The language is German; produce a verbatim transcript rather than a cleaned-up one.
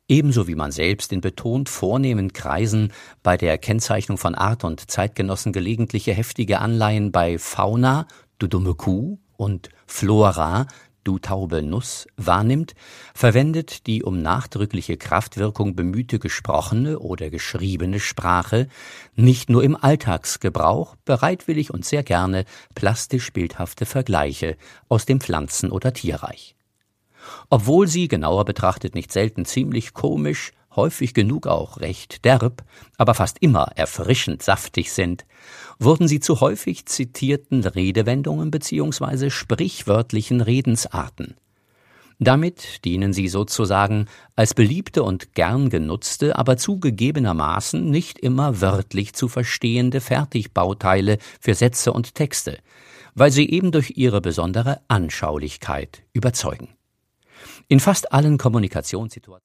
Ebenso wie man selbst in betont vornehmen Kreisen bei der Kennzeichnung von Art und Zeitgenossen gelegentliche heftige Anleihen bei Fauna, du dumme Kuh, und Flora, du taube Nuss, wahrnimmt, verwendet die um nachdrückliche Kraftwirkung bemühte gesprochene oder geschriebene Sprache nicht nur im Alltagsgebrauch bereitwillig und sehr gerne plastisch-bildhafte Vergleiche aus dem Pflanzen- oder Tierreich. Obwohl sie, genauer betrachtet, nicht selten ziemlich komisch, häufig genug auch recht derb, aber fast immer erfrischend saftig sind, wurden sie zu häufig zitierten Redewendungen bzw. sprichwörtlichen Redensarten. Damit dienen sie sozusagen als beliebte und gern genutzte, aber zugegebenermaßen nicht immer wörtlich zu verstehende Fertigbauteile für Sätze und Texte, weil sie eben durch ihre besondere Anschaulichkeit überzeugen. In fast allen Kommunikationssituationen